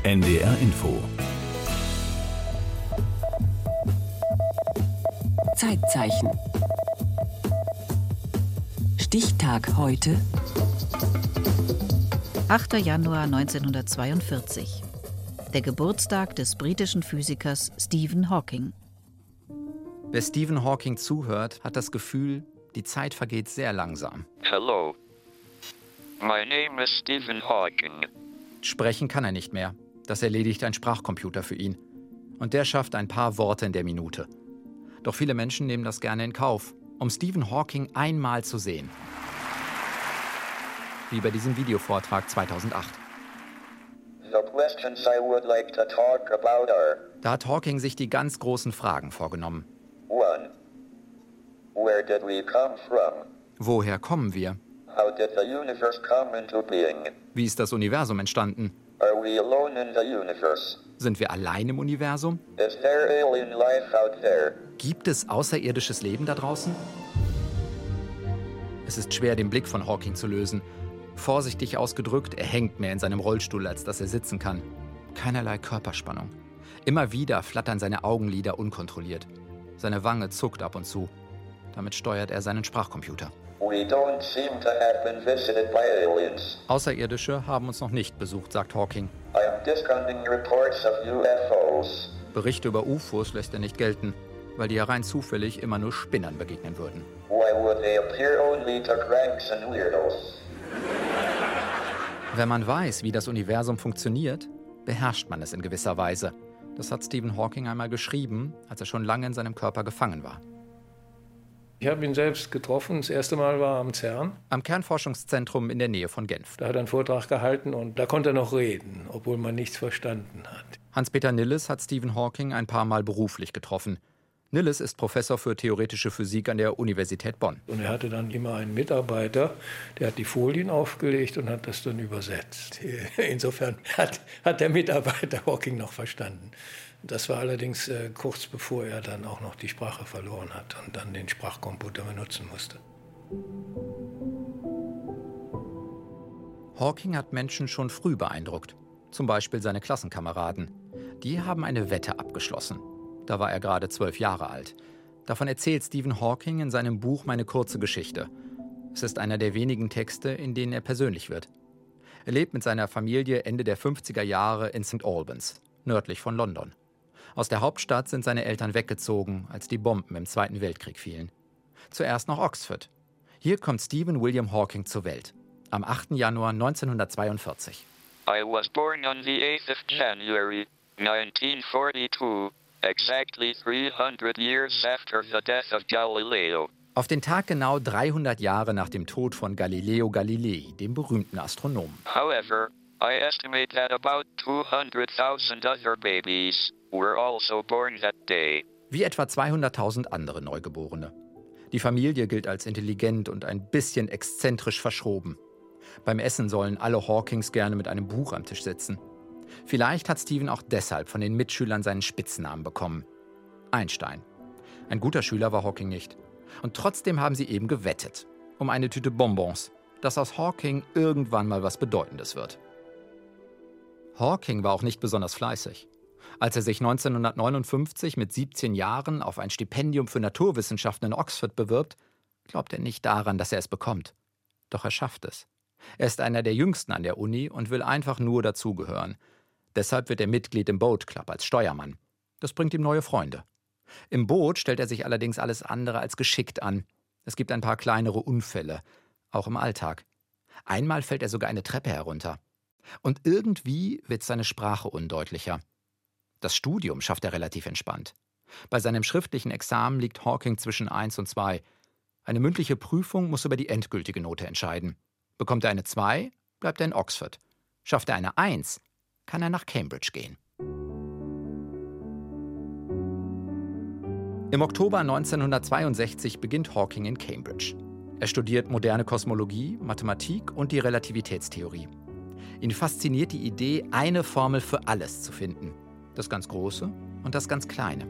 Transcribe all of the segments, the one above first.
NDR Info. Zeitzeichen. Stichtag heute. 8. Januar 1942. Der Geburtstag des britischen Physikers Stephen Hawking. Wer Stephen Hawking zuhört, hat das Gefühl, die Zeit vergeht sehr langsam. Hello. My name is Stephen Hawking. Sprechen kann er nicht mehr. Das erledigt ein Sprachcomputer für ihn. Und der schafft ein paar Worte in der Minute. Doch viele Menschen nehmen das gerne in Kauf, um Stephen Hawking einmal zu sehen. Wie bei diesem Videovortrag 2008. Da hat Hawking sich die ganz großen Fragen vorgenommen. 1. Where did we come from? Woher kommen wir? How did the universe come into being? Wie ist das Universum entstanden? Are we alone in the universe? Sind wir allein im Universum? Is there alien life out there? Gibt es außerirdisches Leben da draußen? Es ist schwer, den Blick von Hawking zu lösen. Vorsichtig ausgedrückt, er hängt mehr in seinem Rollstuhl, als dass er sitzen kann. Keinerlei Körperspannung. Immer wieder flattern seine Augenlider unkontrolliert. Seine Wange zuckt ab und zu. Damit steuert er seinen Sprachcomputer. We don't seem to have been visited by aliens. Außerirdische haben uns noch nicht besucht, sagt Hawking. I am discounting reports of UFOs. Berichte über UFOs lässt er nicht gelten, weil die ja rein zufällig immer nur Spinnern begegnen würden. Why would they appear only to cranks and weirdos? Wenn man weiß, wie das Universum funktioniert, beherrscht man es in gewisser Weise. Das hat Stephen Hawking einmal geschrieben, als er schon lange in seinem Körper gefangen war. Ich habe ihn selbst getroffen. Das erste Mal war am CERN. Am Kernforschungszentrum in der Nähe von Genf. Da hat er einen Vortrag gehalten und da konnte er noch reden, obwohl man nichts verstanden hat. Hans-Peter Nilles hat Stephen Hawking ein paar Mal beruflich getroffen. Nilles ist Professor für theoretische Physik an der Universität Bonn. Und er hatte dann immer einen Mitarbeiter, der hat die Folien aufgelegt und hat das dann übersetzt. Insofern hat der Mitarbeiter Hawking noch verstanden. Das war allerdings kurz bevor er dann auch noch die Sprache verloren hat und dann den Sprachcomputer benutzen musste. Hawking hat Menschen schon früh beeindruckt. Zum Beispiel seine Klassenkameraden. Die haben eine Wette abgeschlossen. Da war er gerade 12 Jahre alt. Davon erzählt Stephen Hawking in seinem Buch Meine kurze Geschichte. Es ist einer der wenigen Texte, in denen er persönlich wird. Er lebt mit seiner Familie Ende der 50er Jahre in St. Albans, nördlich von London. Aus der Hauptstadt sind seine Eltern weggezogen, als die Bomben im Zweiten Weltkrieg fielen. Zuerst nach Oxford. Hier kommt Stephen William Hawking zur Welt. Am 8. Januar 1942. I was born on the 8th of January, 1942. Exactly 300 years after the death of Galileo. Auf den Tag genau 300 Jahre nach dem Tod von Galileo Galilei, dem berühmten Astronomen. However, I estimate that about 200,000 other babies were also born that day. Wie etwa 200.000 andere Neugeborene. Die Familie gilt als intelligent und ein bisschen exzentrisch verschroben. Beim Essen sollen alle Hawkings gerne mit einem Buch am Tisch sitzen. Vielleicht hat Stephen auch deshalb von den Mitschülern seinen Spitznamen bekommen. Einstein. Ein guter Schüler war Hawking nicht. Und trotzdem haben sie eben gewettet. Um eine Tüte Bonbons, dass aus Hawking irgendwann mal was Bedeutendes wird. Hawking war auch nicht besonders fleißig. Als er sich 1959 mit 17 Jahren auf ein Stipendium für Naturwissenschaften in Oxford bewirbt, glaubt er nicht daran, dass er es bekommt. Doch er schafft es. Er ist einer der Jüngsten an der Uni und will einfach nur dazugehören. Deshalb wird er Mitglied im Boat Club als Steuermann. Das bringt ihm neue Freunde. Im Boot stellt er sich allerdings alles andere als geschickt an. Es gibt ein paar kleinere Unfälle, auch im Alltag. Einmal fällt er sogar eine Treppe herunter. Und irgendwie wird seine Sprache undeutlicher. Das Studium schafft er relativ entspannt. Bei seinem schriftlichen Examen liegt Hawking zwischen 1 und 2. Eine mündliche Prüfung muss über die endgültige Note entscheiden. Bekommt er eine 2, bleibt er in Oxford. Schafft er eine 1, kann er nach Cambridge gehen. Im Oktober 1962 beginnt Hawking in Cambridge. Er studiert moderne Kosmologie, Mathematik und die Relativitätstheorie. Ihn fasziniert die Idee, eine Formel für alles zu finden. Das ganz Große und das ganz Kleine.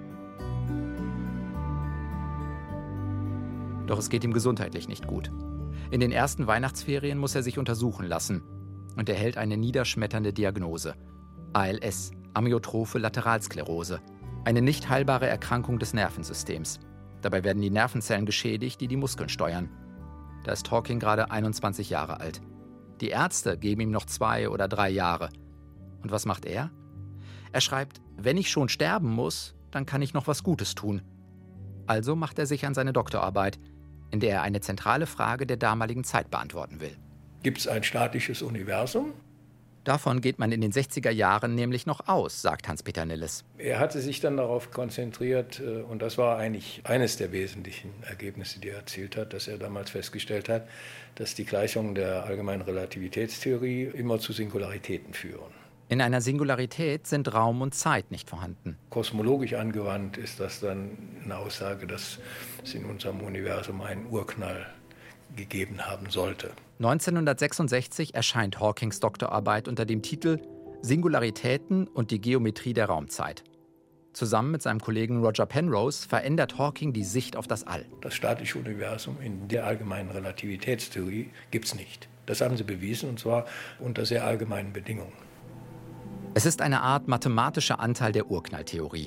Doch es geht ihm gesundheitlich nicht gut. In den ersten Weihnachtsferien muss er sich untersuchen lassen und erhält eine niederschmetternde Diagnose: ALS, Amyotrophe Lateralsklerose, eine nicht heilbare Erkrankung des Nervensystems. Dabei werden die Nervenzellen geschädigt, die die Muskeln steuern. Da ist Hawking gerade 21 Jahre alt. Die Ärzte geben ihm noch 2 oder 3 Jahre. Und was macht er? Er schreibt: Wenn ich schon sterben muss, dann kann ich noch was Gutes tun. Also macht er sich an seine Doktorarbeit, in der er eine zentrale Frage der damaligen Zeit beantworten will. Gibt es ein statisches Universum? Davon geht man in den 60er Jahren nämlich noch aus, sagt Hans-Peter Nilles. Er hatte sich dann darauf konzentriert, und das war eigentlich eines der wesentlichen Ergebnisse, die er erzielt hat, dass er damals festgestellt hat, dass die Gleichungen der allgemeinen Relativitätstheorie immer zu Singularitäten führen. In einer Singularität sind Raum und Zeit nicht vorhanden. Kosmologisch angewandt ist das dann eine Aussage, dass es in unserem Universum einen Urknall gegeben haben sollte. 1966 erscheint Hawkings Doktorarbeit unter dem Titel Singularitäten und die Geometrie der Raumzeit. Zusammen mit seinem Kollegen Roger Penrose verändert Hawking die Sicht auf das All. Das statische Universum in der allgemeinen Relativitätstheorie gibt es nicht. Das haben sie bewiesen, und zwar unter sehr allgemeinen Bedingungen. Es ist eine Art mathematischer Anteil der Urknalltheorie.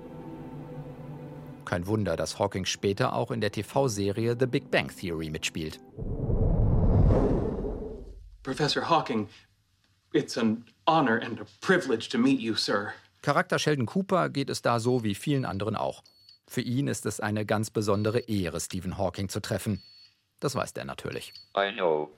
Kein Wunder, dass Hawking später auch in der TV-Serie The Big Bang Theory mitspielt. Professor Hawking, it's an honor and a privilege to meet you, sir. Charakter Sheldon Cooper geht es da so wie vielen anderen auch. Für ihn ist es eine ganz besondere Ehre, Stephen Hawking zu treffen. Das weiß er natürlich. I know.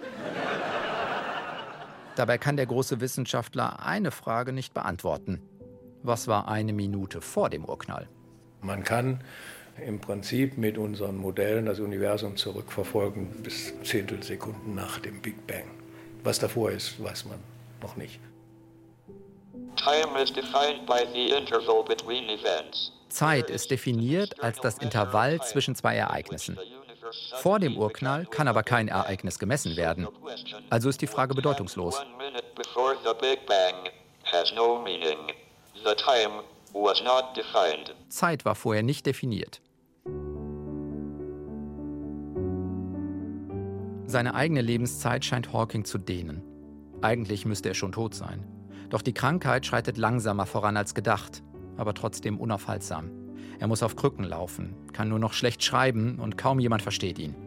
Dabei kann der große Wissenschaftler eine Frage nicht beantworten. Was war 1 Minute vor dem Urknall? Man kann im Prinzip mit unseren Modellen das Universum zurückverfolgen bis Zehntelsekunden nach dem Big Bang. Was davor ist, weiß man noch nicht. Time is defined by the interval between events. Zeit ist definiert als das Intervall zwischen 2 Ereignissen. Vor dem Urknall kann aber kein Ereignis gemessen werden. Also ist die Frage bedeutungslos. Zeit war vorher nicht definiert. Seine eigene Lebenszeit scheint Hawking zu dehnen. Eigentlich müsste er schon tot sein. Doch die Krankheit schreitet langsamer voran als gedacht, aber trotzdem unaufhaltsam. Er muss auf Krücken laufen, kann nur noch schlecht schreiben und kaum jemand versteht ihn.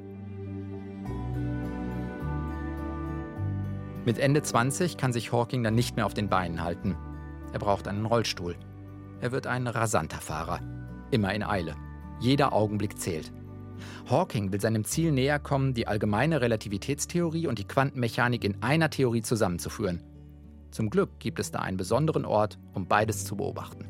Mit Ende 20 kann sich Hawking dann nicht mehr auf den Beinen halten. Er braucht einen Rollstuhl. Er wird ein rasanter Fahrer. Immer in Eile. Jeder Augenblick zählt. Hawking will seinem Ziel näher kommen, die allgemeine Relativitätstheorie und die Quantenmechanik in einer Theorie zusammenzuführen. Zum Glück gibt es da einen besonderen Ort, um beides zu beobachten.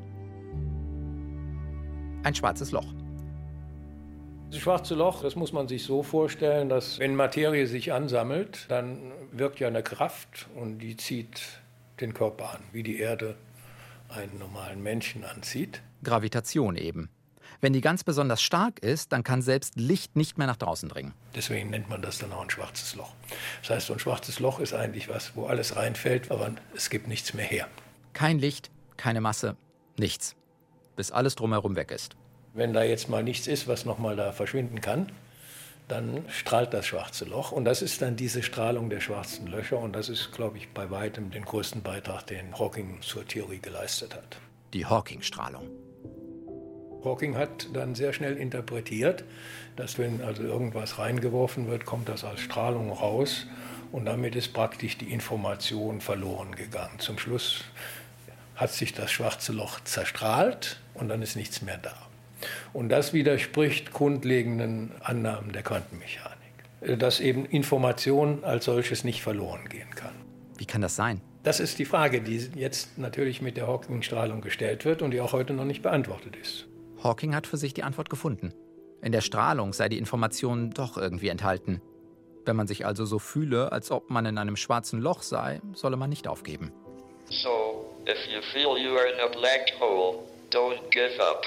Ein schwarzes Loch. Das schwarze Loch, das muss man sich so vorstellen, dass wenn Materie sich ansammelt, dann wirkt ja eine Kraft und die zieht den Körper an, wie die Erde einen normalen Menschen anzieht. Gravitation eben. Wenn die ganz besonders stark ist, dann kann selbst Licht nicht mehr nach draußen dringen. Deswegen nennt man das dann auch ein schwarzes Loch. Das heißt, so ein schwarzes Loch ist eigentlich was, wo alles reinfällt, aber es gibt nichts mehr her. Kein Licht, keine Masse, nichts. Bis alles drumherum weg ist. Wenn da jetzt mal nichts ist, was nochmal da verschwinden kann, dann strahlt das schwarze Loch. Und das ist dann diese Strahlung der schwarzen Löcher. Und das ist, glaube ich, bei weitem den größten Beitrag, den Hawking zur Theorie geleistet hat. Die Hawking-Strahlung. Hawking hat dann sehr schnell interpretiert, dass wenn also irgendwas reingeworfen wird, kommt das als Strahlung raus. Und damit ist praktisch die Information verloren gegangen. Zum Schluss hat sich das schwarze Loch zerstrahlt und dann ist nichts mehr da. Und das widerspricht grundlegenden Annahmen der Quantenmechanik, dass eben Information als solches nicht verloren gehen kann. Wie kann das sein? Das ist die Frage, die jetzt natürlich mit der Hawking-Strahlung gestellt wird und die auch heute noch nicht beantwortet ist. Hawking hat für sich die Antwort gefunden. In der Strahlung sei die Information doch irgendwie enthalten. Wenn man sich also so fühle, als ob man in einem schwarzen Loch sei, solle man nicht aufgeben. So, if you feel you are in a black hole, don't give up.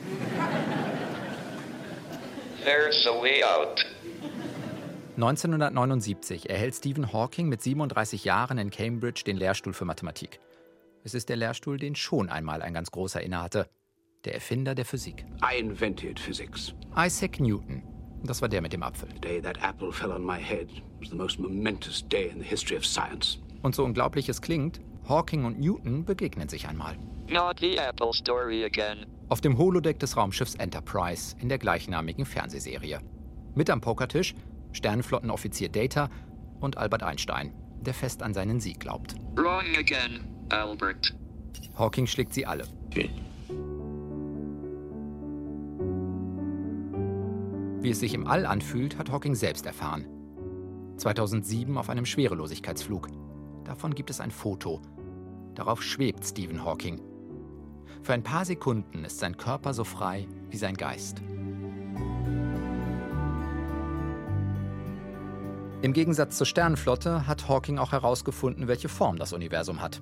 There's a way out. 1979 erhält Stephen Hawking mit 37 Jahren in Cambridge den Lehrstuhl für Mathematik. Es ist der Lehrstuhl, den schon einmal ein ganz großer innehatte. Der Erfinder der Physik. I invented physics. Isaac Newton. Das war der mit dem Apfel. The day that apple fell on my head was the most momentous day in the history of science. Und so unglaublich es klingt, Hawking und Newton begegnen sich einmal. Not the Apple story again. Auf dem Holodeck des Raumschiffs Enterprise in der gleichnamigen Fernsehserie. Mit am Pokertisch Sternenflottenoffizier Data und Albert Einstein, der fest an seinen Sieg glaubt. Wrong again, Albert. Hawking schlägt sie alle. Wie es sich im All anfühlt, hat Hawking selbst erfahren. 2007 auf einem Schwerelosigkeitsflug. Davon gibt es ein Foto. Darauf schwebt Stephen Hawking. Für ein paar Sekunden ist sein Körper so frei wie sein Geist. Im Gegensatz zur Sternenflotte hat Hawking auch herausgefunden, welche Form das Universum hat.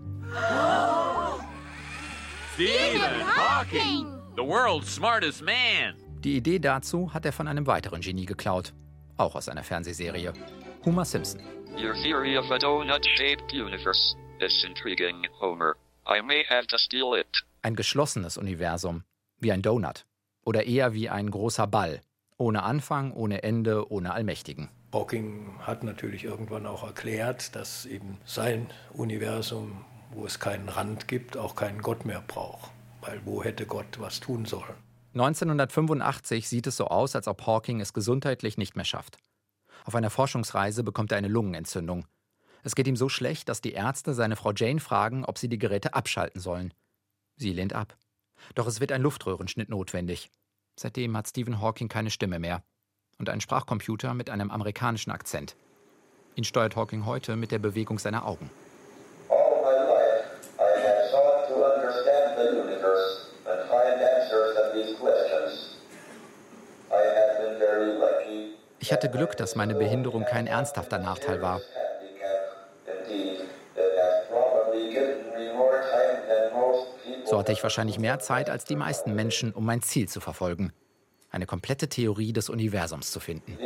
Stephen Hawking, the world's smartest man. Die Idee dazu hat er von einem weiteren Genie geklaut, auch aus einer Fernsehserie. Homer Simpson. Your theory of a donut-shaped universe is intriguing, Homer. I may have to steal it. Ein geschlossenes Universum, wie ein Donut. Oder eher wie ein großer Ball. Ohne Anfang, ohne Ende, ohne Allmächtigen. Hawking hat natürlich irgendwann auch erklärt, dass eben sein Universum, wo es keinen Rand gibt, auch keinen Gott mehr braucht. Weil wo hätte Gott was tun sollen? 1985 sieht es so aus, als ob Hawking es gesundheitlich nicht mehr schafft. Auf einer Forschungsreise bekommt er eine Lungenentzündung. Es geht ihm so schlecht, dass die Ärzte seine Frau Jane fragen, ob sie die Geräte abschalten sollen. Sie lehnt ab. Doch es wird ein Luftröhrenschnitt notwendig. Seitdem hat Stephen Hawking keine Stimme mehr. Und einen Sprachcomputer mit einem amerikanischen Akzent. Ihn steuert Hawking heute mit der Bewegung seiner Augen. All my life, I have sought to understand the universe and find answers to these questions. I have been very lucky. Ich hatte Glück, dass meine Behinderung kein ernsthafter Nachteil war. So hatte ich wahrscheinlich mehr Zeit als die meisten Menschen, um mein Ziel zu verfolgen. Eine komplette Theorie des Universums zu finden.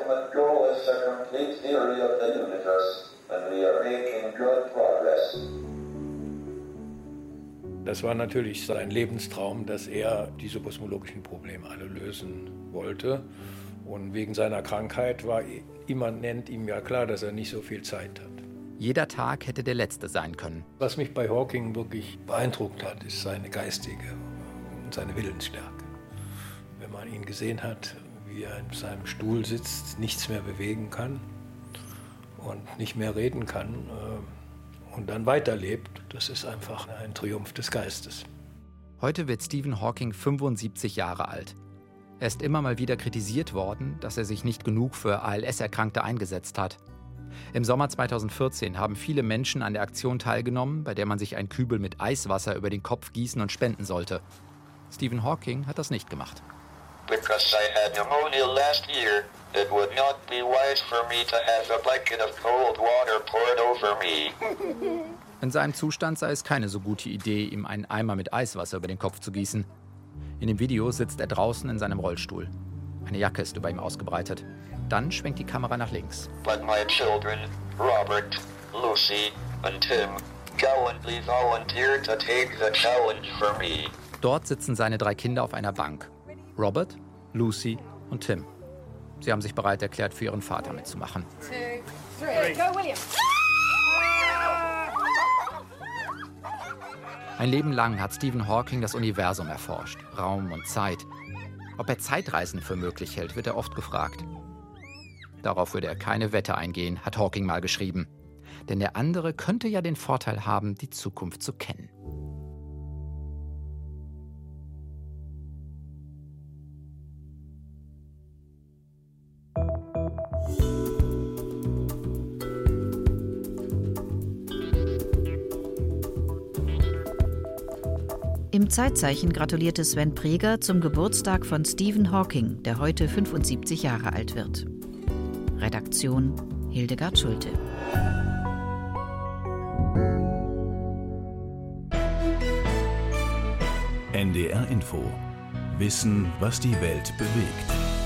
Das war natürlich sein Lebenstraum, dass er diese kosmologischen Probleme alle lösen wollte. Und wegen seiner Krankheit war immanent ihm ja klar, dass er nicht so viel Zeit hat. Jeder Tag hätte der letzte sein können. Was mich bei Hawking wirklich beeindruckt hat, ist seine geistige und seine Willensstärke. Wenn man ihn gesehen hat, wie er in seinem Stuhl sitzt, nichts mehr bewegen kann und nicht mehr reden kann und dann weiterlebt, das ist einfach ein Triumph des Geistes. Heute wird Stephen Hawking 75 Jahre alt. Er ist immer mal wieder kritisiert worden, dass er sich nicht genug für ALS-Erkrankte eingesetzt hat. Im Sommer 2014 haben viele Menschen an der Aktion teilgenommen, bei der man sich einen Kübel mit Eiswasser über den Kopf gießen und spenden sollte. Stephen Hawking hat das nicht gemacht. Because I had pneumonia last year, it would not be wise for me to have a bucket of cold water poured over me. In seinem Zustand sei es keine so gute Idee, ihm einen Eimer mit Eiswasser über den Kopf zu gießen. In dem Video sitzt er draußen in seinem Rollstuhl. Eine Jacke ist über ihm ausgebreitet. Dann schwenkt die Kamera nach links. But my children, Robert, Lucy and Tim, gallantly volunteered to take the challenge for me. Dort sitzen seine 3 Kinder auf einer Bank. Robert, Lucy und Tim. Sie haben sich bereit erklärt, für ihren Vater mitzumachen. 2, 3, go William! Ein Leben lang hat Stephen Hawking das Universum erforscht, Raum und Zeit. Ob er Zeitreisen für möglich hält, wird er oft gefragt. Darauf würde er keine Wette eingehen, hat Hawking mal geschrieben. Denn der andere könnte ja den Vorteil haben, die Zukunft zu kennen. Im Zeitzeichen gratulierte Sven Preger zum Geburtstag von Stephen Hawking, der heute 75 Jahre alt wird. Redaktion Hildegard Schulte. NDR Info. Wissen, was die Welt bewegt.